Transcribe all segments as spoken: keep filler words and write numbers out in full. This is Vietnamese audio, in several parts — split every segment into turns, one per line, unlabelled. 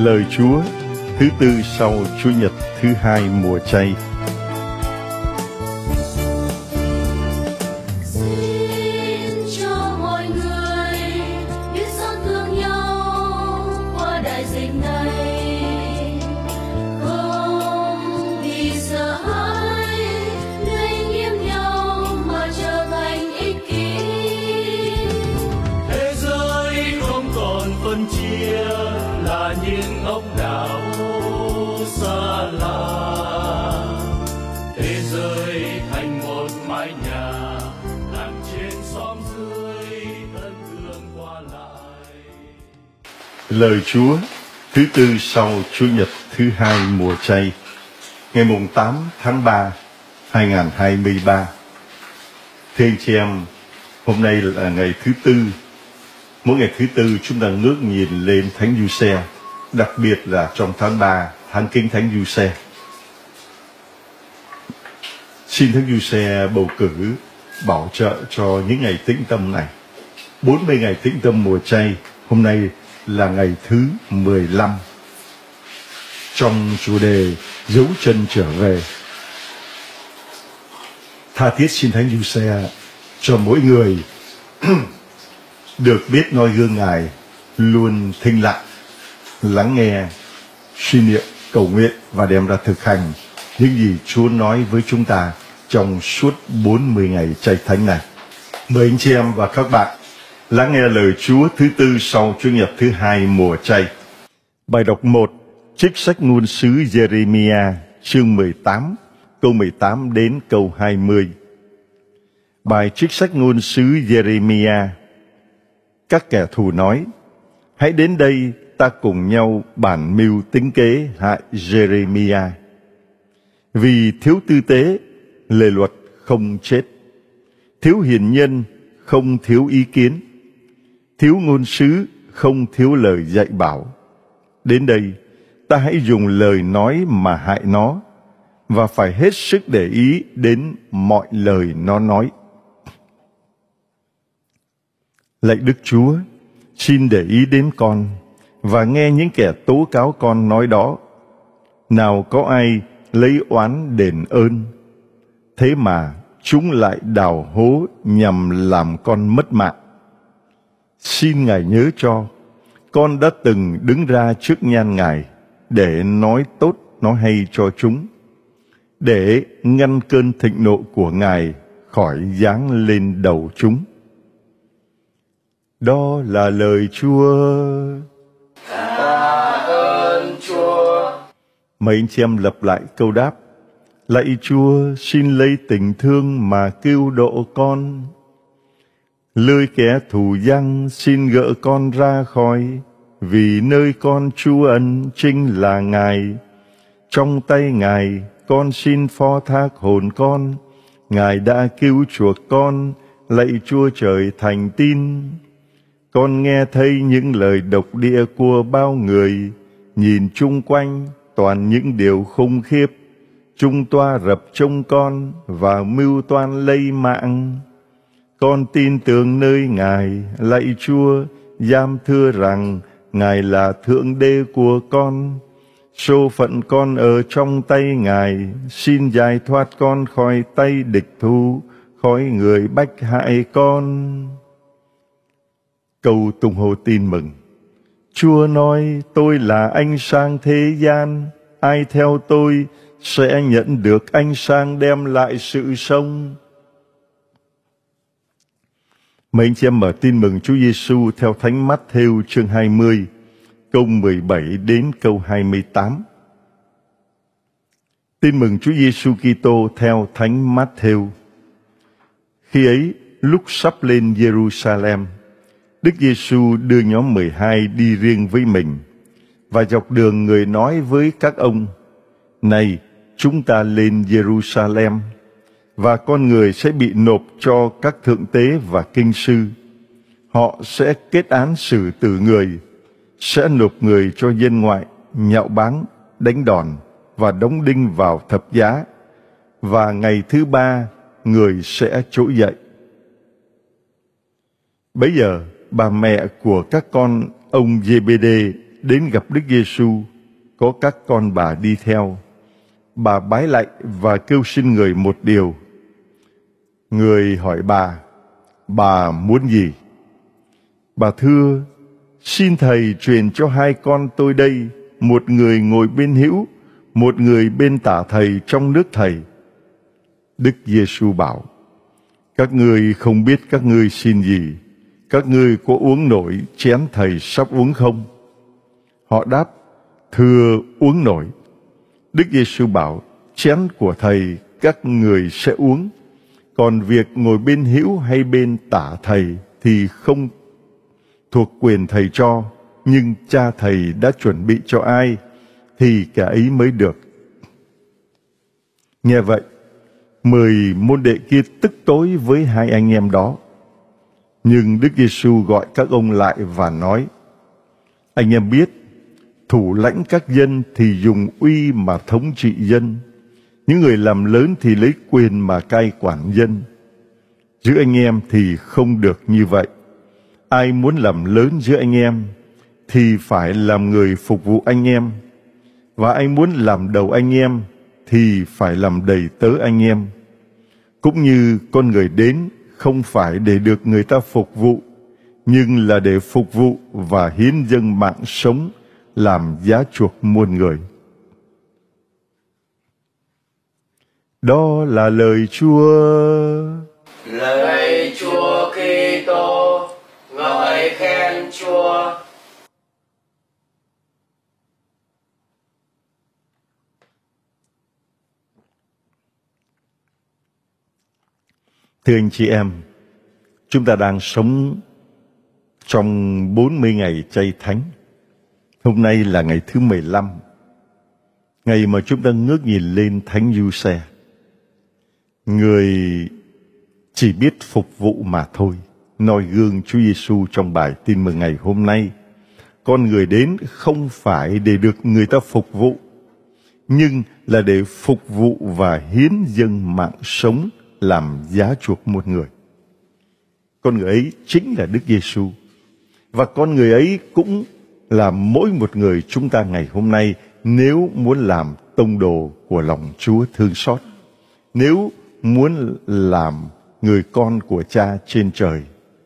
Lời Chúa thứ tư sau Chủ nhật thứ hai mùa chay.
Xin cho mọi người biết xót thương nhau qua đại dịch này, không vì sợ hãi lây nhiễm nhau mà trở thành ích kỷ.
Thế giới không còn phân chia là những ốc đảo xa lạ, thế giới thành một mái nhà, làng trên xóm dưới thân thương qua lại.
Lời Chúa thứ tư sau Chủ nhật thứ hai mùa chay, ngày mùng tám tháng ba hai nghìn không trăm hai mươi ba. Thưa anh chị em, hôm nay là ngày thứ tư. Mỗi ngày thứ tư chúng ta ngước nhìn lên Thánh Giuse, đặc biệt là trong tháng ba, tháng Kính Thánh Giuse. Xin Thánh Giuse bầu cử bảo trợ cho những ngày tĩnh tâm này. bốn mươi ngày tĩnh tâm mùa chay, hôm nay là ngày thứ mười lăm. Trong chủ đề dấu chân trở về, tha thiết xin Thánh Giuse cho mỗi người được biết noi gương Ngài, luôn thinh lặng, lắng nghe, suy niệm, cầu nguyện và đem ra thực hành những gì Chúa nói với chúng ta trong suốt bốn mươi ngày chay thánh này. Mời anh chị em và các bạn lắng nghe lời Chúa thứ tư sau Chủ nhật thứ hai mùa chay. Bài đọc một, trích sách ngôn sứ Giê-rê-mi-a, chương mười tám, câu mười tám đến câu hai mươi. Bài trích sách ngôn sứ Giê-rê-mi-a. Các kẻ thù nói, hãy đến đây ta cùng nhau bàn mưu tính kế hại Giê-rê-mi-a. Vì thiếu tư tế, lề luật không chết. Thiếu hiền nhân, không thiếu ý kiến. Thiếu ngôn sứ, không thiếu lời dạy bảo. Đến đây, ta hãy dùng lời nói mà hại nó, và phải hết sức để ý đến mọi lời nó nói. Lạy Đức Chúa, xin để ý đến con, và nghe những kẻ tố cáo con nói đó. Nào có ai lấy oán đền ơn, thế mà chúng lại đào hố nhằm làm con mất mạng. Xin Ngài nhớ cho, con đã từng đứng ra trước nhan Ngài để nói tốt nói hay cho chúng, để ngăn cơn thịnh nộ của Ngài khỏi giáng lên đầu chúng. Đó là lời Chúa.
Tạ ơn Chúa.
Mấy anh chị em lặp lại câu đáp. Lạy Chúa, xin lấy tình thương mà cứu độ con. Lưới kẻ thù giăng xin gỡ con ra khỏi, vì nơi con trú ẩn chính là Ngài. Trong tay Ngài con xin phó thác hồn con. Ngài đã cứu chuộc con, lạy Chúa trời thành tín. Con nghe thấy những lời độc địa của bao người, nhìn chung quanh toàn những điều khủng khiếp. Chúng toa rập trong con và mưu toan lấy mạng. Con tin tưởng nơi Ngài, lạy Chúa, dám thưa rằng Ngài là Thượng Đế của con. Số phận con ở trong tay Ngài, xin giải thoát con khỏi tay địch thù, khỏi người bách hại con. Câu tung hô tin mừng. Chúa nói, tôi là ánh sáng thế gian, ai theo tôi sẽ nhận được ánh sáng đem lại sự sống. Mấy anh chị em mở tin mừng Chúa Giêsu theo Thánh Mát-thêu chương hai mươi, câu mười bảy đến câu hai mươi tám. Tin mừng Chúa Giêsu Kitô theo Thánh Mát-thêu. Khi ấy, lúc sắp lên Giê-ru-sa-lem, Đức Giêsu đưa nhóm mười hai đi riêng với mình, và dọc đường người nói với các ông, này, chúng ta lên Giê-ru-sa-lem, và con người sẽ bị nộp cho các thượng tế và kinh sư. Họ sẽ kết án xử tử người, sẽ nộp người cho dân ngoại, nhạo báng, đánh đòn và đóng đinh vào thập giá, và ngày thứ ba người sẽ trỗi dậy. Bấy giờ bà mẹ của các con ông Giê-bê-đê đến gặp Đức Giêsu, có các con bà đi theo. Bà bái lạy và kêu xin người một điều. Người hỏi bà, bà muốn gì? Bà thưa, xin Thầy truyền cho hai con tôi đây, một người ngồi bên hữu, một người bên tả Thầy trong nước Thầy. Đức Giêsu bảo, các ngươi không biết các ngươi xin gì. Các ngươi có uống nổi chén Thầy sắp uống không? Họ đáp, thưa uống nổi. Đức Giêsu bảo, chén của Thầy các người sẽ uống, còn việc ngồi bên hữu hay bên tả Thầy thì không thuộc quyền Thầy cho, nhưng Cha Thầy đã chuẩn bị cho ai thì kẻ ấy mới được. Nghe vậy, mười môn đệ kia tức tối với hai anh em đó. Nhưng Đức Giêsu gọi các ông lại và nói, anh em biết, thủ lãnh các dân thì dùng uy mà thống trị dân, những người làm lớn thì lấy quyền mà cai quản dân. Giữa anh em thì không được như vậy. Ai muốn làm lớn giữa anh em thì phải làm người phục vụ anh em, và ai muốn làm đầu anh em thì phải làm đầy tớ anh em. Cũng như con người đến không phải để được người ta phục vụ, nhưng là để phục vụ và hiến dâng mạng sống làm giá chuộc muôn người. Đó là lời Chúa.
Lời Chúa Kitô, ngợi khen Chúa.
Thưa anh chị em, chúng ta đang sống trong bốn mươi ngày chay thánh. Hôm nay là ngày thứ mười lăm, ngày mà chúng ta ngước nhìn lên Thánh Giuse, người chỉ biết phục vụ mà thôi, noi gương Chúa Giêsu trong bài tin mừng ngày hôm nay. Con người đến không phải để được người ta phục vụ, nhưng là để phục vụ và hiến dâng mạng sống làm giá chuộc một người. Con người ấy chính là Đức Giêsu, và con người ấy cũng là mỗi một người chúng ta ngày hôm nay, nếu muốn làm tông đồ của lòng Chúa thương xót, nếu muốn làm người con của Cha trên trời,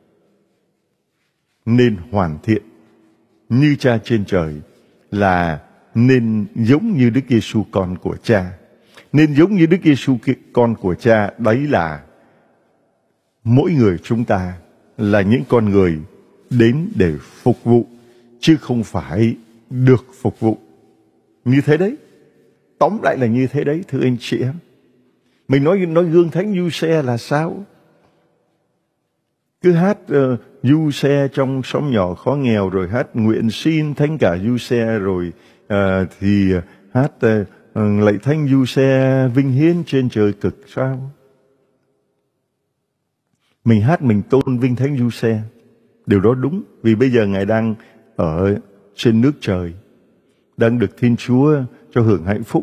nên hoàn thiện như Cha trên trời, là nên giống như Đức Giêsu con của Cha. Nên giống như Đức Giêsu con của Cha, đấy là mỗi người chúng ta là những con người đến để phục vụ, chứ không phải được phục vụ. Như thế đấy. Tóm lại là như thế đấy, thưa anh chị em. Mình nói nói gương Thánh Giuse là sao? Cứ hát uh, Giuse trong xóm nhỏ khó nghèo, rồi hát nguyện xin thánh cả Giuse, rồi uh, thì uh, hát uh, lạy Thánh Giuse vinh hiến trên trời cực sao? Mình hát mình tôn vinh Thánh Giuse, điều đó đúng, vì bây giờ Ngài đang ở trên nước trời, đang được Thiên Chúa cho hưởng hạnh phúc.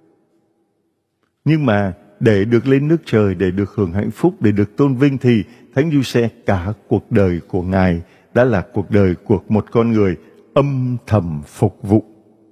Nhưng mà để được lên nước trời, để được hưởng hạnh phúc, để được tôn vinh, thì Thánh Giuse cả cuộc đời của Ngài đã là cuộc đời của một con người âm thầm phục vụ.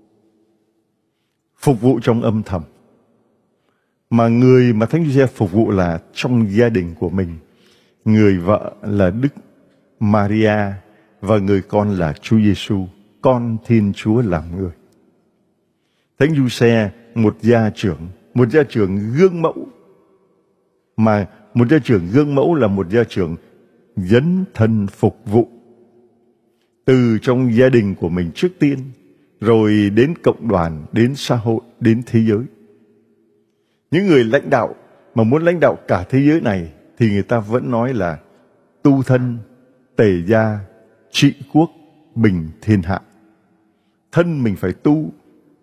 Phục vụ trong âm thầm. Mà người mà Thánh Giuse phục vụ là trong gia đình của mình. Người vợ là Đức Maria và người con là Chúa Giêsu, con Thiên Chúa làm người. Thánh Giuse, một gia trưởng, một gia trưởng gương mẫu. Mà một gia trưởng gương mẫu là một gia trưởng dấn thân phục vụ. Từ trong gia đình của mình trước tiên, rồi đến cộng đoàn, đến xã hội, đến thế giới. Những người lãnh đạo mà muốn lãnh đạo cả thế giới này thì người ta vẫn nói là tu thân, tề gia, trị quốc, bình thiên hạ. Thân mình phải tu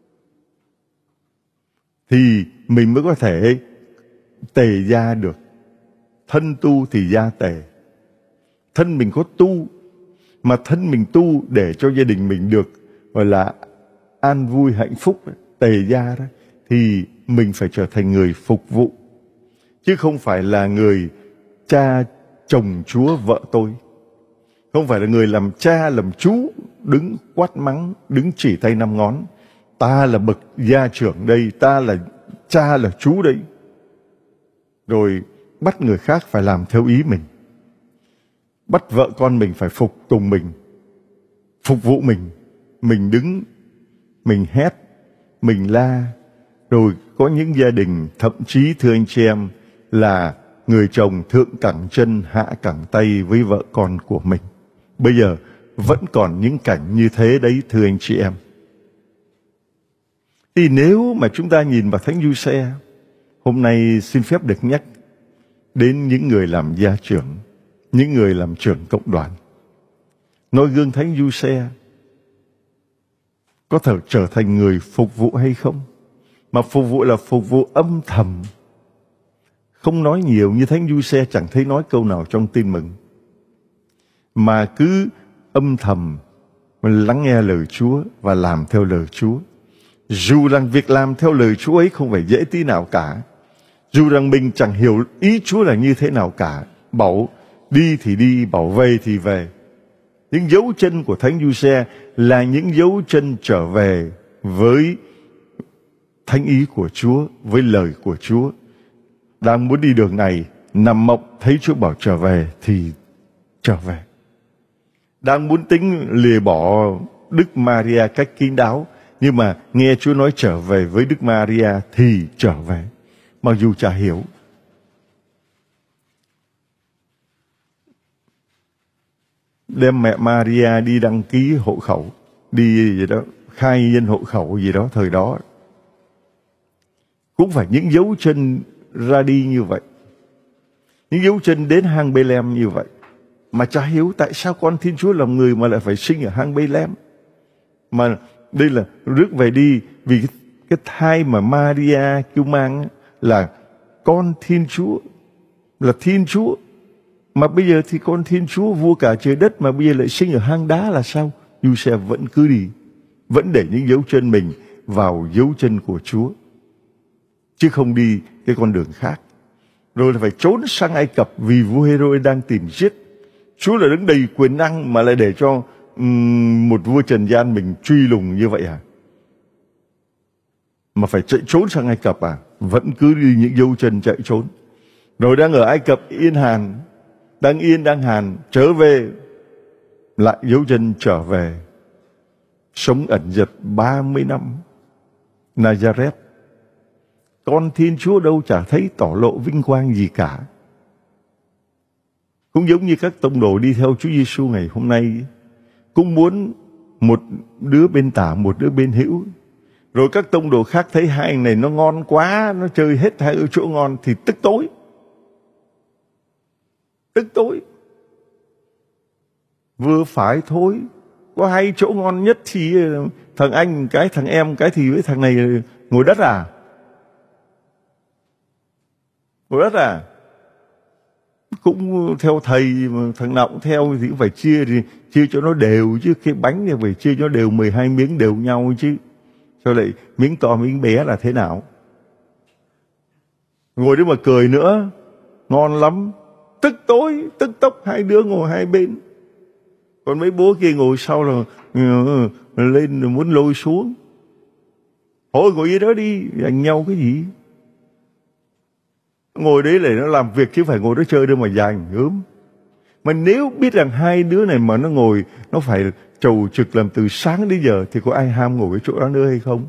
thì mình mới có thể tề gia được. Thân tu thì gia tề. Thân mình có tu, mà thân mình tu để cho gia đình mình được gọi là an vui hạnh phúc, tề gia đó, thì mình phải trở thành người phục vụ, chứ không phải là người cha chồng chúa vợ tôi. Không phải là người làm cha làm chú đứng quát mắng, đứng chỉ tay năm ngón. Ta là bậc gia trưởng đây, ta là cha là chú đây. Rồi bắt người khác phải làm theo ý mình. Bắt vợ con mình phải phục tùng mình, phục vụ mình. Mình đứng, mình hét, mình la. Rồi có những gia đình, thậm chí thưa anh chị em, là người chồng thượng cẳng chân hạ cẳng tay với vợ con của mình. Bây giờ vẫn còn những cảnh như thế đấy thưa anh chị em. Thì nếu mà chúng ta nhìn vào Thánh Giuse, hôm nay xin phép được nhắc đến những người làm gia trưởng, những người làm trưởng cộng đoàn. Noi gương Thánh Giuse có thể trở thành người phục vụ hay không? Mà phục vụ là phục vụ âm thầm, không nói nhiều. Như Thánh Giuse chẳng thấy nói câu nào trong Tin Mừng, mà cứ âm thầm lắng nghe lời Chúa và làm theo lời Chúa. Dù rằng việc làm theo lời Chúa ấy không phải dễ tí nào cả, dù rằng mình chẳng hiểu ý Chúa là như thế nào cả, bảo đi thì đi, bảo về thì về. Những dấu chân của Thánh Giuse là những dấu chân trở về với thánh ý của Chúa, với lời của Chúa. Đang muốn đi đường này, nằm mộng thấy Chúa bảo trở về thì trở về. Đang muốn tính lìa bỏ Đức Maria cách kín đáo, nhưng mà nghe Chúa nói trở về với Đức Maria thì trở về, mặc dù chả hiểu. Đem mẹ Maria đi đăng ký hộ khẩu, đi gì đó, khai nhân hộ khẩu gì đó thời đó. Cũng phải những dấu chân ra đi như vậy, những dấu chân đến hang Bê-lem như vậy. Mà chả hiểu tại sao con Thiên Chúa làm người mà lại phải sinh ở hang Bê-lem. Mà đây là rước về đi, vì cái, cái thai mà Maria kêu mang là con Thiên Chúa, là Thiên Chúa. Mà bây giờ thì con Thiên Chúa vua cả trời đất mà bây giờ lại sinh ở hang đá là sao? Giuse vẫn cứ đi, vẫn để những dấu chân mình vào dấu chân của Chúa, chứ không đi cái con đường khác. Rồi là phải trốn sang Ai Cập vì vua Hê-rô đang tìm giết. Chúa là đứng đầy quyền năng mà lại để cho um, một vua trần gian mình truy lùng như vậy à? Mà phải chạy trốn sang Ai Cập à? Vẫn cứ đi những dấu chân chạy trốn. Rồi đang ở Ai Cập yên hàn, đang yên đang hàn, trở về lại dấu chân trở về, sống ẩn dật ba mươi năm. Nazareth, con Thiên Chúa đâu chả thấy tỏ lộ vinh quang gì cả. Cũng giống như các tông đồ đi theo Chúa Giêsu ngày hôm nay, cũng muốn một đứa bên tả, một đứa bên hữu. Rồi các tông đồ khác thấy hai anh này nó ngon quá, nó chơi hết hai chỗ ngon thì tức tối. Tức tối. Vừa phải thôi, có hai chỗ ngon nhất thì thằng anh cái, thằng em cái, thì với thằng này ngồi đất à? Ngồi đất à? Cũng theo thầy mà thằng nào cũng theo thì cũng phải chia, thì chia cho nó đều chứ. Cái bánh thì phải chia cho nó đều mười hai miếng đều nhau chứ. Sao lại miếng to miếng bé là thế nào? Ngồi đấy mà cười nữa, ngon lắm. Tức tối, tức tốc, hai đứa ngồi hai bên. Còn mấy bố kia ngồi sau là uh, lên muốn lôi xuống. Thôi ngồi dưới đó đi, giành nhau cái gì? Ngồi đấy để nó làm việc chứ phải ngồi đó chơi đâu mà giành gớm. Mà nếu biết rằng hai đứa này mà nó ngồi, nó phải trầu trực làm từ sáng đến giờ, thì có ai ham ngồi cái chỗ đó nữa hay không?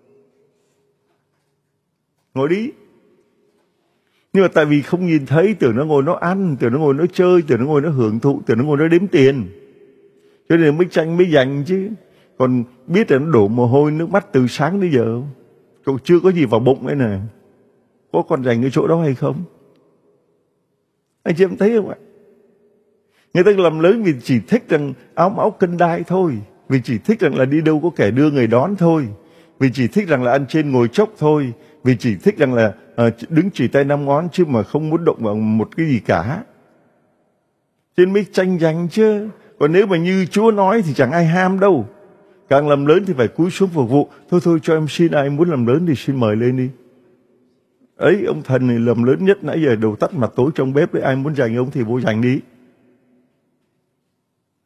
Ngồi đi. Nhưng mà tại vì không nhìn thấy, tưởng nó ngồi nó ăn, tưởng nó ngồi nó chơi, tưởng nó ngồi nó hưởng thụ, tưởng nó ngồi nó đếm tiền, cho nên mới tranh mới giành chứ. Còn biết là nó đổ mồ hôi nước mắt từ sáng đến giờ, cậu chưa có gì vào bụng ấy nè, có còn giành cái chỗ đó hay không? Anh chị em thấy không ạ? Người ta làm lớn vì chỉ thích rằng áo máu cân đai thôi, vì chỉ thích rằng là đi đâu có kẻ đưa người đón thôi, vì chỉ thích rằng là ăn trên ngồi chốc thôi, vì chỉ thích rằng là uh, đứng chỉ tay năm ngón chứ mà không muốn động vào một cái gì cả. Cho nên mới tranh giành chứ. Còn nếu mà như Chúa nói thì chẳng ai ham đâu. Càng làm lớn thì phải cúi xuống phục vụ. Thôi thôi cho em xin, ai muốn làm lớn thì xin mời lên đi. Ấy, ông thần này làm lớn nhất nãy giờ đầu tắt mặt tối trong bếp đấy, ai muốn giành ông thì vô giành đi.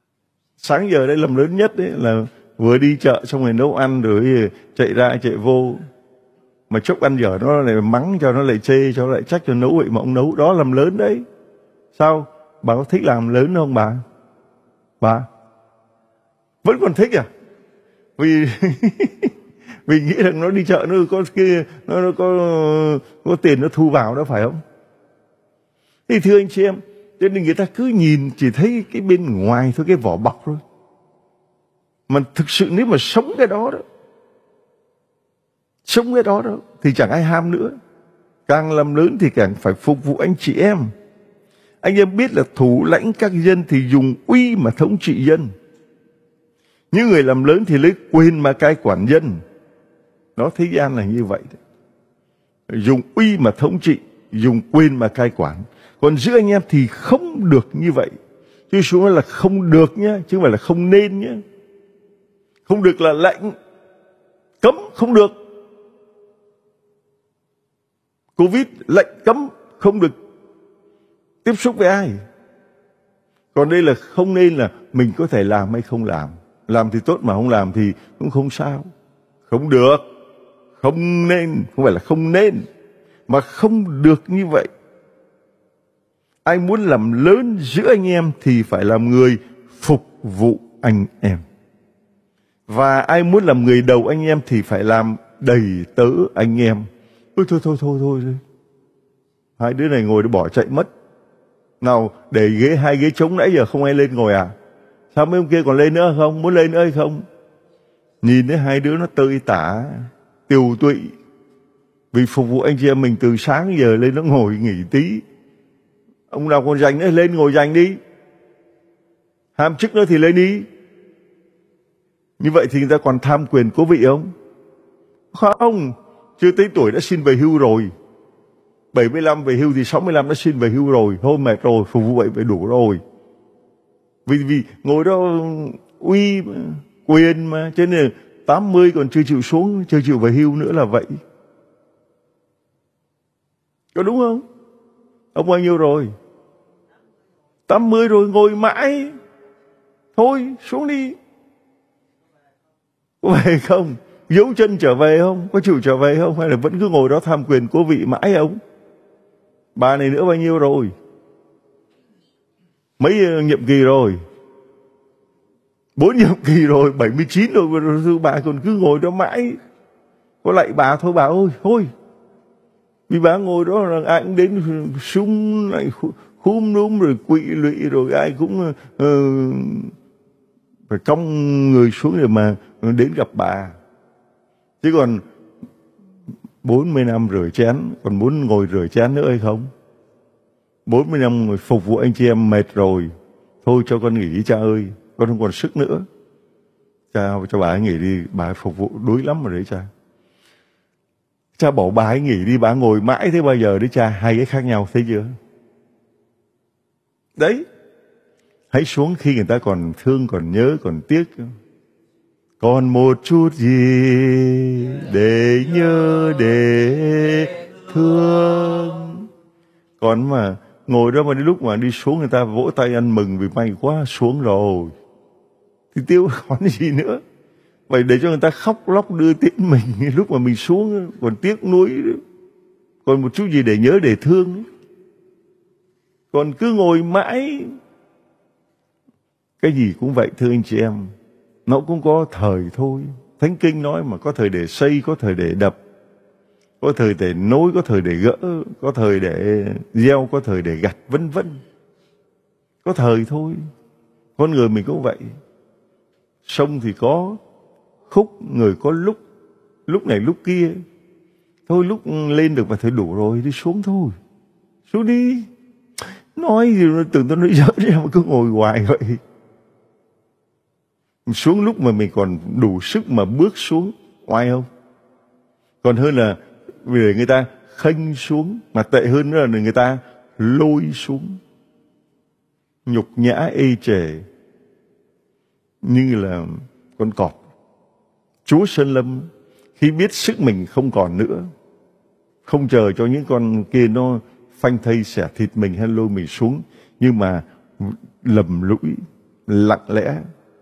Sáng giờ đây lầm lớn nhất đấy là vừa đi chợ xong rồi nấu ăn rồi chạy ra chạy vô, mà chốc ăn dở nó lại mắng cho, nó lại chê cho, nó lại trách cho nấu vậy mà ông nấu, đó làm lớn đấy. Sao bà có thích làm lớn không bà? Bà vẫn còn thích à? Vì vì nghĩ rằng nó đi chợ nó có kia, nó, nó có có tiền nó thu vào đó, phải không? Thì thưa anh chị em, cho nên người ta cứ nhìn chỉ thấy cái bên ngoài thôi, cái vỏ bọc thôi. Mà thực sự nếu mà sống cái đó đó, sống cái đó đó thì chẳng ai ham nữa. Càng làm lớn thì càng phải phục vụ anh chị em. Anh em biết là thủ lãnh các dân thì dùng uy mà thống trị dân. Những người làm lớn thì lấy quyền mà cai quản dân. Nó thế gian là như vậy đấy. Dùng uy mà thống trị, dùng quyền mà cai quản. Còn giữa anh em thì không được như vậy. Chứ xuống là không được nhá, chứ không phải là không nên nhá. Không được là lệnh, cấm không được. Covid lệnh cấm không được tiếp xúc với ai. Còn đây là không nên, là mình có thể làm hay không làm. Làm thì tốt mà không làm thì cũng không sao. Không được, không nên, không phải là không nên, mà không được như vậy. Ai muốn làm lớn giữa anh em thì phải làm người phục vụ anh em. Và ai muốn làm người đầu anh em thì phải làm đầy tớ anh em. Ôi thôi thôi thôi thôi thôi. Hai đứa này ngồi để bỏ chạy mất. Nào để ghế, hai ghế trống nãy giờ không ai lên ngồi à? Sao mấy ông kia còn lên nữa không? Muốn lên nữa hay không? Nhìn thấy hai đứa nó tơi tả, tiều tụy. Vì phục vụ anh chị em mình từ sáng giờ lên nó ngồi nghỉ tí. Ông nào còn rảnh nữa lên ngồi rảnh đi. Ham chức nữa thì lên đi. Như vậy thì người ta còn tham quyền cố vị không? Không, chưa tới tuổi đã xin về hưu rồi. bảy mươi lăm về hưu thì sáu mươi lăm đã xin về hưu rồi. Thôi mệt rồi, phục vụ vậy phải đủ rồi. Vì vì ngồi đó uy mà, quyền mà, cho nên tám mươi còn chưa chịu xuống, chưa chịu về hưu nữa là vậy. Có đúng không? Ông bao nhiêu rồi? tám mươi rồi ngồi mãi. Thôi xuống đi. Có về không? Giấu chân trở về không? Có chịu trở về không? Hay là vẫn cứ ngồi đó tham quyền cố vị mãi không? Bà này nữa bao nhiêu rồi? Mấy nhiệm kỳ rồi? Bốn nhiệm kỳ rồi, bảy mươi chín rồi, bà còn cứ ngồi đó mãi. Có lạy bà thôi bà ơi, thôi. Vì bà ngồi đó là ai cũng đến súng lại khúm núm rồi quỵ lụy rồi ai cũng uh, phải cong người xuống để mà đến gặp bà. Chứ còn bốn mươi năm rửa chén, còn muốn ngồi rửa chén nữa hay không? bốn mươi năm ngồi phục vụ anh chị em mệt rồi. Thôi cho con nghỉ cha ơi, con không còn sức nữa. Cha cho bà ấy nghỉ đi, bà ấy phục vụ đuối lắm rồi đấy cha. Cha bảo bà ấy nghỉ đi, bà ngồi mãi thế bao giờ đấy cha, hai cái khác nhau thấy chưa? Đấy, hãy xuống khi người ta còn thương, còn nhớ, còn tiếc. Còn một chút gì để nhớ, để thương. Còn mà ngồi đó mà đến lúc mà đi xuống người ta vỗ tay ăn mừng vì may quá xuống rồi thì tiêu còn gì nữa. Vậy để cho người ta khóc lóc đưa tiễn mình lúc mà mình xuống còn tiếc nuối, còn một chút gì để nhớ để thương. Còn cứ ngồi mãi. Cái gì cũng vậy thưa anh chị em, nó cũng có thời thôi. Thánh Kinh nói mà có thời để xây, có thời để đập, có thời để nối, có thời để gỡ, có thời để gieo, có thời để gặt, vân vân. Có thời thôi. Con người mình cũng vậy. Sông thì có khúc, người có lúc, lúc này lúc kia. Thôi lúc lên được và thấy đủ rồi, đi xuống thôi. Xuống đi. Nói gì tưởng tôi nói giỡn ra mà cứ ngồi hoài vậy. Xuống lúc mà mình còn đủ sức mà bước xuống, oai không? Còn hơn là vì người ta khênh xuống, mà tệ hơn nữa là người ta lôi xuống. Nhục nhã ê chề như là con cọp. Chúa Sơn Lâm khi biết sức mình không còn nữa, không chờ cho những con kia nó phanh thây xẻ thịt mình hay lôi mình xuống, nhưng mà lầm lũi, lặng lẽ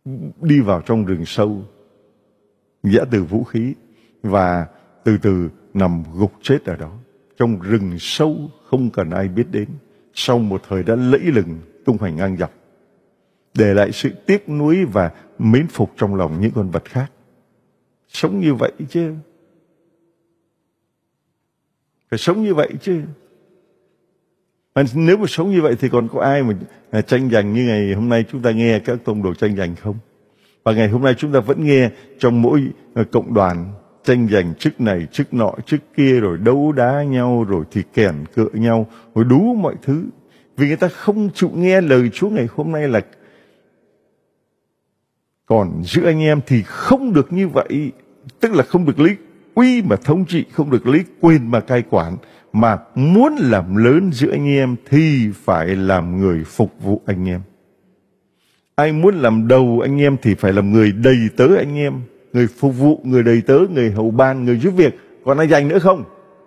đi vào trong rừng sâu, giã từ vũ khí và từ từ nằm gục chết ở đó. Trong rừng sâu không cần ai biết đến, sau một thời đã lẫy lừng tung hoành ngang dọc, để lại sự tiếc nuối và mến phục trong lòng những con vật khác. Sống như vậy chứ, phải sống như vậy chứ. Mà nếu mà sống như vậy thì còn có ai mà tranh giành như ngày hôm nay chúng ta nghe các tông đồ tranh giành không? Và ngày hôm nay chúng ta vẫn nghe trong mỗi cộng đoàn tranh giành chức này, chức nọ, chức kia, rồi đấu đá nhau, rồi thì kèn cựa nhau, rồi đủ mọi thứ. Vì người ta không chịu nghe lời Chúa ngày hôm nay là còn giữa anh em thì không được như vậy. Tức là không được lấy uy mà thống trị, không được lấy quyền mà cai quản, mà muốn làm lớn giữa anh em thì phải làm người phục vụ anh em. Ai muốn làm đầu anh em thì phải làm người đầy tớ anh em, người phục vụ, người đầy tớ, người hầu ban, người giúp việc. Còn ai giành nữa không?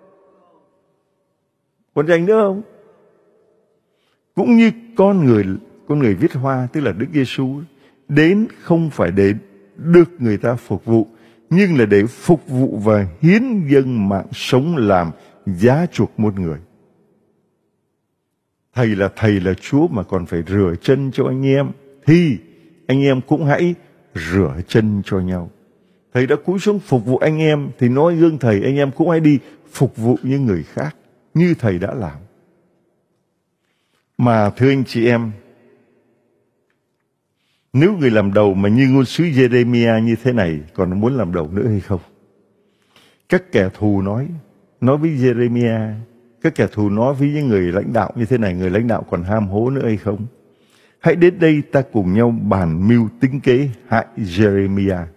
Còn giành nữa không? Cũng như con người, con người viết hoa, tức là Đức Giêsu đến không phải để được người ta phục vụ, nhưng là để phục vụ và hiến dâng mạng sống làm giá chuộc muôn người. Thầy là thầy là Chúa mà còn phải rửa chân cho anh em, thì anh em cũng hãy rửa chân cho nhau. Thầy đã cúi xuống phục vụ anh em, thì nói gương thầy, anh em cũng hãy đi phục vụ những người khác như thầy đã làm. Mà thưa anh chị em, nếu người làm đầu mà như ngôn sứ Jeremiah như thế này, còn muốn làm đầu nữa hay không? Các kẻ thù nói, nói với Jeremiah, các kẻ thù nói với những người lãnh đạo như thế này, người lãnh đạo còn ham hố nữa hay không? Hãy đến đây ta cùng nhau bàn mưu tính kế hại Jeremiah.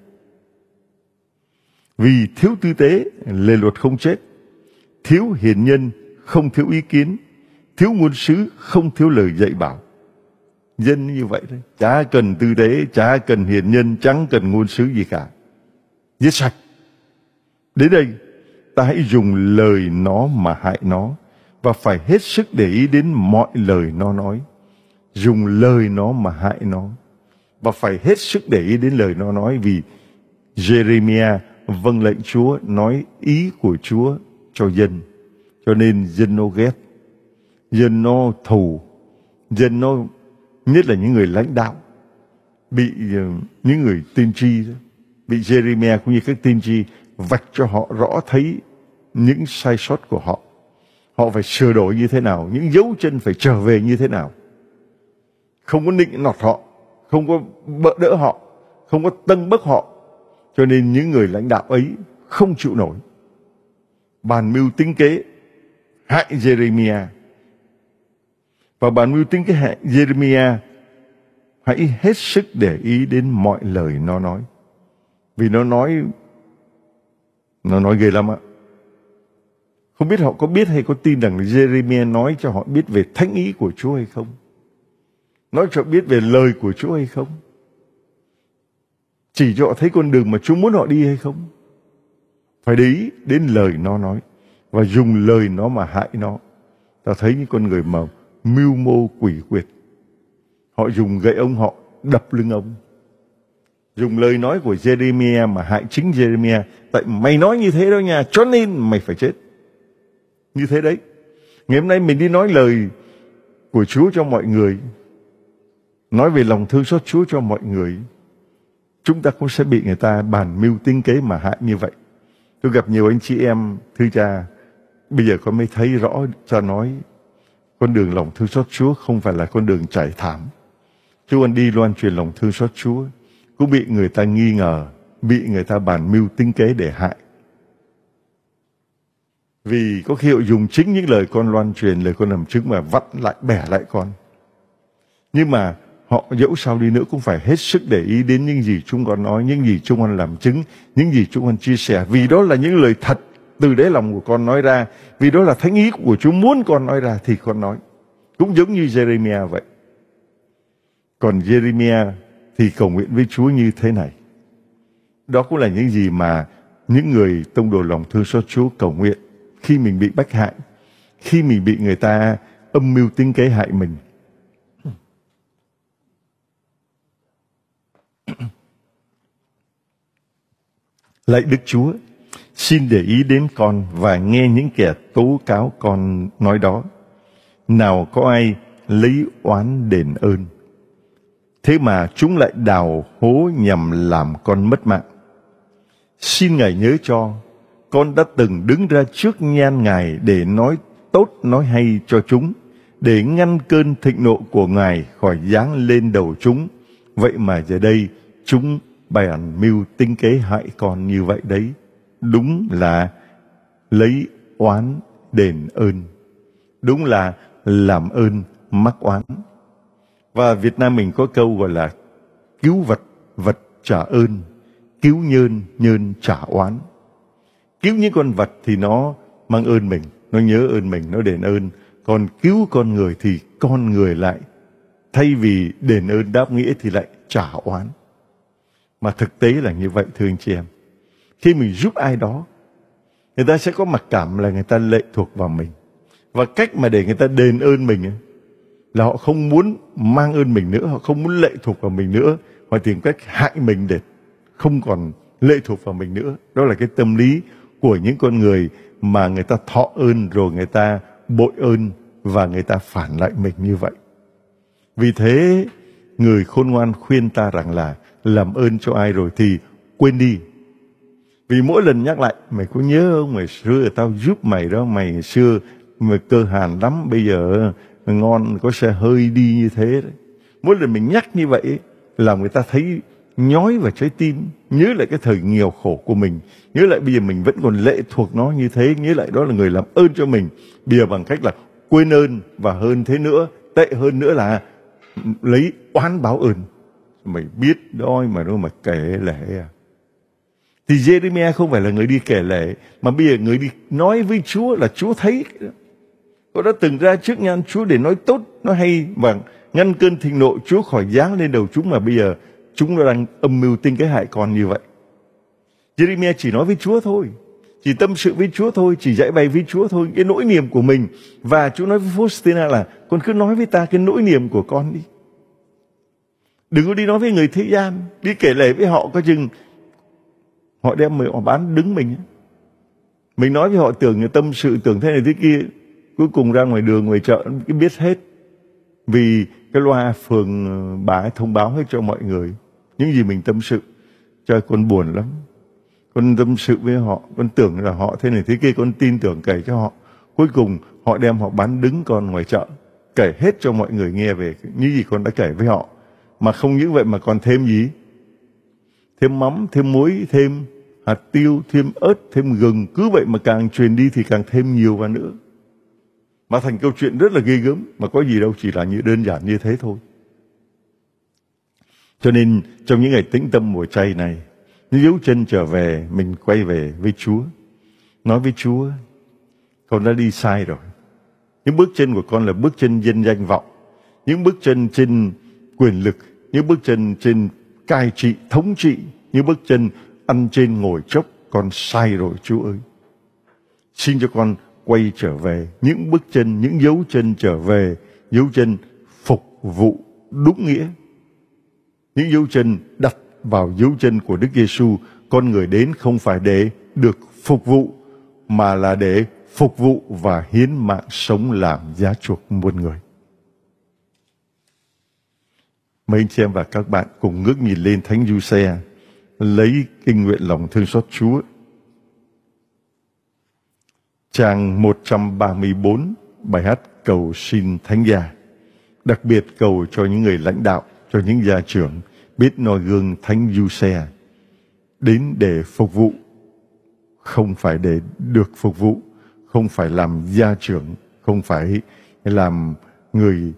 Vì thiếu tư tế, lề luật không chết, thiếu hiền nhân, không thiếu ý kiến, thiếu ngôn sứ, không thiếu lời dạy bảo. Dân như vậy đấy, chả cần tư tế, chả cần hiền nhân, chẳng cần ngôn sứ gì cả. Giết sạch. Đến đây, ta hãy dùng lời nó mà hại nó, và phải hết sức để ý đến mọi lời nó nói. Dùng lời nó mà hại nó, và phải hết sức để ý đến lời nó nói, vì Jeremiah vâng lệnh Chúa, nói ý của Chúa cho dân. Cho nên dân nó ghét, dân nó thù, dân nó, nhất là những người lãnh đạo, bị uh, những người tiên tri, bị Jeremiah cũng như các tiên tri vạch cho họ rõ thấy những sai sót của họ. Họ phải sửa đổi như thế nào, những dấu chân phải trở về như thế nào. Không có nịnh nọt họ, không có bỡ đỡ họ, không có tâng bốc họ. Cho nên những người lãnh đạo ấy không chịu nổi, bàn mưu tính kế hại Jeremiah. Và bàn mưu tính kế hại Jeremiah, hãy hết sức để ý đến mọi lời nó nói. Vì nó nói Nó nói ghê lắm ạ. Không biết họ có biết hay có tin rằng Jeremiah nói cho họ biết về thánh ý của Chúa hay không? Nói cho họ biết về lời của Chúa hay không? Chỉ cho họ thấy con đường mà Chúa muốn họ đi hay không? Phải để ý đến lời nó nói, và dùng lời nó mà hại nó. Ta thấy những con người mà mưu mô quỷ quyệt, họ dùng gậy ông họ đập lưng ông. Dùng lời nói của Jeremiah mà hại chính Jeremiah. Tại mày nói như thế đó nha, cho nên mày phải chết. Như thế đấy. Ngày hôm nay mình đi nói lời của Chúa cho mọi người, nói về lòng thương xót Chúa cho mọi người, chúng ta cũng sẽ bị người ta bàn mưu tính kế mà hại như vậy. Tôi gặp nhiều anh chị em, thưa cha, bây giờ con mới thấy rõ cha nói, con đường lòng thương xót Chúa không phải là con đường trải thảm. Chú anh đi loan truyền lòng thương xót Chúa, cũng bị người ta nghi ngờ, bị người ta bàn mưu tính kế để hại. Vì có khi họ dùng chính những lời con loan truyền, lời con làm chứng mà vặn lại, bẻ lại con. Nhưng mà họ dẫu sao đi nữa cũng phải hết sức để ý đến những gì chúng con nói, những gì chúng con làm chứng, những gì chúng con chia sẻ. Vì đó là những lời thật từ đáy lòng của con nói ra. Vì đó là thánh ý của Chúa muốn con nói ra thì con nói. Cũng giống như Jeremiah vậy. Còn Jeremiah thì cầu nguyện với Chúa như thế này. Đó cũng là những gì mà những người tông đồ lòng thương xót Chúa cầu nguyện khi mình bị bách hại, khi mình bị người ta âm mưu tính kế hại mình. Lạy Đức Chúa, xin để ý đến con và nghe những kẻ tố cáo con nói đó. Nào có ai lấy oán đền ơn, thế mà chúng lại đào hố nhằm làm con mất mạng. Xin Ngài nhớ cho, con đã từng đứng ra trước nhan Ngài để nói tốt nói hay cho chúng, để ngăn cơn thịnh nộ của Ngài khỏi giáng lên đầu chúng. Vậy mà giờ đây chúng bàn mưu tính kế hại con như vậy đấy. Đúng là lấy oán đền ơn, đúng là làm ơn mắc oán. Và Việt Nam mình có câu gọi là cứu vật, vật trả ơn, cứu nhơn, nhơn trả oán. Cứu những con vật thì nó mang ơn mình, nó nhớ ơn mình, nó đền ơn. Còn cứu con người thì con người lại thay vì đền ơn đáp nghĩa thì lại trả oán. Mà thực tế là như vậy thưa anh chị em. Khi mình giúp ai đó, người ta sẽ có mặc cảm là người ta lệ thuộc vào mình. Và cách mà để người ta đền ơn mình ấy, là họ không muốn mang ơn mình nữa, họ không muốn lệ thuộc vào mình nữa, họ tìm cách hại mình để không còn lệ thuộc vào mình nữa. Đó là cái tâm lý của những con người mà người ta thọ ơn rồi người ta bội ơn và người ta phản lại mình như vậy. Vì thế, người khôn ngoan khuyên ta rằng là làm ơn cho ai rồi thì quên đi. Vì mỗi lần nhắc lại, mày có nhớ không, ngày xưa tao giúp mày đó, mày ngày xưa mày cơ hàn lắm, bây giờ ngon có xe hơi đi như thế đấy. Mỗi lần mình nhắc như vậy làm người ta thấy nhói vào trái tim, nhớ lại cái thời nghèo khổ của mình, nhớ lại bây giờ mình vẫn còn lệ thuộc nó như thế, nhớ lại đó là người làm ơn cho mình. Bây giờ bằng cách là quên ơn, và hơn thế nữa, tệ hơn nữa là lấy oán báo ơn. Mày biết đó mà nó mà kể lể à. Thì Jeremiah không phải là người đi kể lể, mà bây giờ người đi nói với Chúa là Chúa thấy. Họ đã từng ra trước nhan Chúa để nói tốt, nói hay và ngăn cơn thịnh nộ Chúa khỏi giáng lên đầu chúng, mà bây giờ chúng nó đang âm mưu tính kế hại con như vậy. Jeremiah chỉ nói với Chúa thôi, chỉ tâm sự với Chúa thôi, chỉ giải bày với Chúa thôi cái nỗi niềm của mình. Và Chúa nói với Faustina là con cứ nói với ta cái nỗi niềm của con đi. Đừng có đi nói với người thế gian, đi kể lể với họ có chừng họ đem mình, họ bán đứng mình. Mình nói với họ tưởng người tâm sự, tưởng thế này thế kia, cuối cùng ra ngoài đường, ngoài chợ cứ biết hết. Vì cái loa phường bà ấy thông báo hết cho mọi người những gì mình tâm sự. Trời, con buồn lắm. Con tâm sự với họ, con tưởng là họ thế này thế kia, con tin tưởng kể cho họ. Cuối cùng họ đem họ bán đứng con ngoài chợ, kể hết cho mọi người nghe về những gì con đã kể với họ. Mà không những vậy mà còn thêm gì? Thêm mắm, thêm muối, thêm hạt tiêu, thêm ớt, thêm gừng. Cứ vậy mà càng truyền đi thì càng thêm nhiều vào nữa. Mà thành câu chuyện rất là ghê gớm. Mà có gì đâu, chỉ là như đơn giản như thế thôi. Cho nên trong những ngày tĩnh tâm mùa chay này, nếu chân trở về, mình quay về với Chúa. Nói với Chúa, con đã đi sai rồi. Những bước chân của con là bước chân dân danh vọng. Những bước chân trên quyền lực, những bước chân trên cai trị, thống trị, những bước chân ăn trên ngồi chốc. Con sai rồi Chúa ơi. Xin cho con quay trở về, những bước chân, những dấu chân trở về, dấu chân phục vụ đúng nghĩa. Những dấu chân đặt vào dấu chân của Đức Giêsu. Con người đến không phải để được phục vụ, mà là để phục vụ và hiến mạng sống làm giá chuộc muôn người. Mấy anh chị em và các bạn cùng ngước nhìn lên Thánh Giuse, lấy kinh nguyện lòng thương xót Chúa. Trang một trăm ba mươi bốn, bài hát cầu xin Thánh Gia. Đặc biệt cầu cho những người lãnh đạo, cho những gia trưởng biết noi gương Thánh Giuse, đến để phục vụ, không phải để được phục vụ, không phải làm gia trưởng, không phải làm người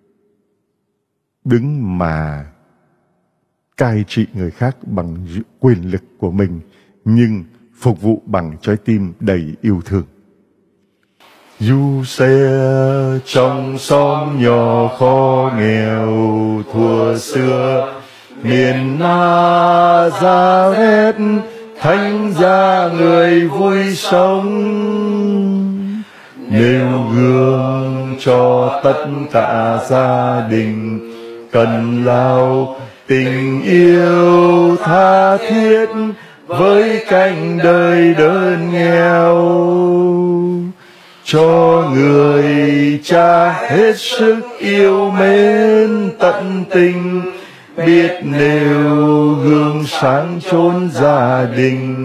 đứng mà cai trị người khác bằng quyền lực của mình, nhưng phục vụ bằng trái tim đầy yêu thương. Giuse trong xóm nhỏ khó nghèo thuở xưa, miền Nazareth thánh gia người vui sống, nêu gương cho tất cả gia đình cần lao tình yêu tha thiết với cánh đời đơn nghèo, cho người cha hết sức yêu mến tận tình, biết nêu gương sáng chốn gia đình.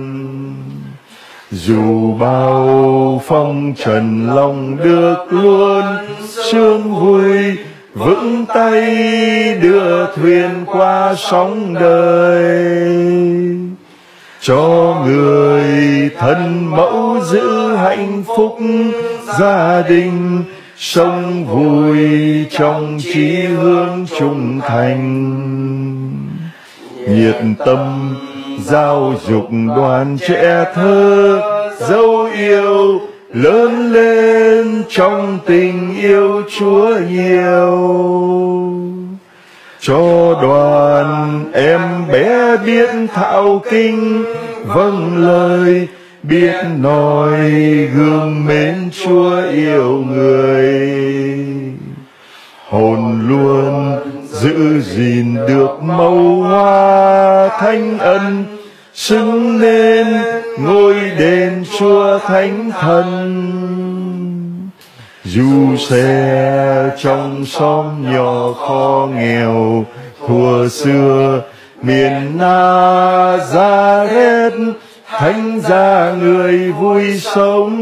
Dù bao phong trần lòng được luôn sướng vui, vững tay đưa thuyền qua sóng đời, cho người thân mẫu giữ hạnh phúc gia đình, sống vui trong chí hướng trung thành. Nhiệt tâm giáo dục đoàn trẻ thơ dấu yêu, lớn lên trong tình yêu Chúa nhiều, cho đoàn em bé biết thạo kinh vâng lời, biết nói gương mến Chúa yêu người. Hồn luôn giữ gìn được màu hoa thánh ân, xứng nên ngôi đền Chúa Thánh Thần. Dù xe trong xóm nhỏ khó nghèo thuở xưa, miền Nazareth thánh gia người vui sống,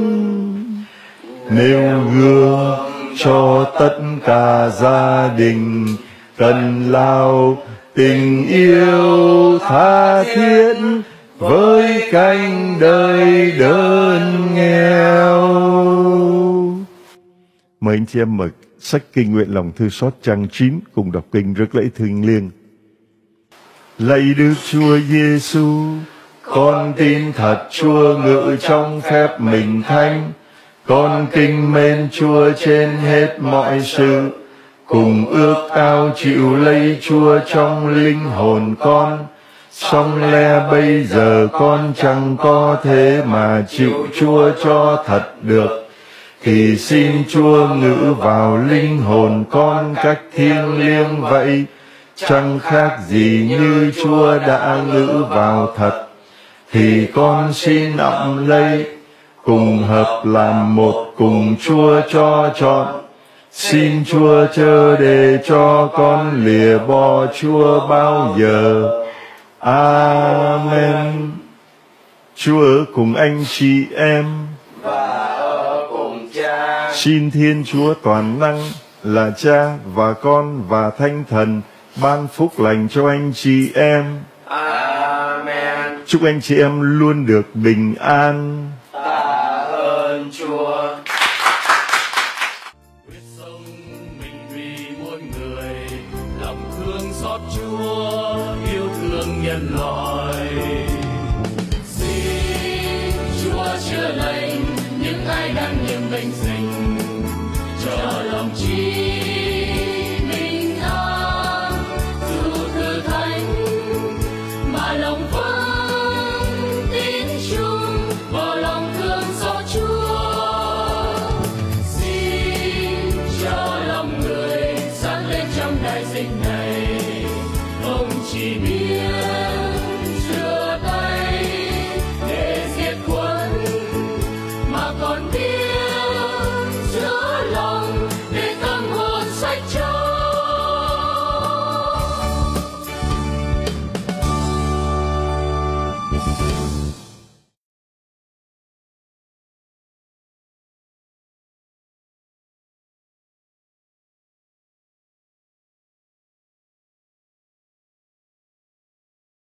nêu gương cho tất cả gia đình cần lao tình yêu tha thiết với cánh đời đơn nghèo. Mời anh chị em mở sách Kinh Nguyện Lòng Thư Xót trang chín cùng đọc kinh rước lễ thiêng liêng. Lạy Đức Chúa Giêsu, con tin thật Chúa ngự trong phép mình thánh, con kính mến Chúa trên hết mọi sự, cùng ước ao chịu lấy Chúa trong linh hồn con. Song lẽ bây giờ con chẳng có thế mà chịu Chúa cho thật được, thì xin Chúa ngự vào linh hồn con cách thiêng liêng vậy, chẳng khác gì như Chúa đã ngự vào thật. Thì con xin ẵm lấy, cùng hợp làm một cùng Chúa cho chọn. Xin Chúa chớ để cho con lìa bỏ Chúa bao giờ. Amen. Chúa ở cùng anh chị em
và ở cùng Cha.
Xin Thiên Chúa toàn năng là Cha và Con và Thánh Thần ban phúc lành cho anh chị em.
Amen.
Chúc anh chị em luôn được bình an.
Tạ ơn Chúa.
Quyết sống mình vì muôn người, lòng thương xót Chúa, yêu thương nhân loại. Xin Chúa chữa lành những ai đang nhiễm bệnh dịch.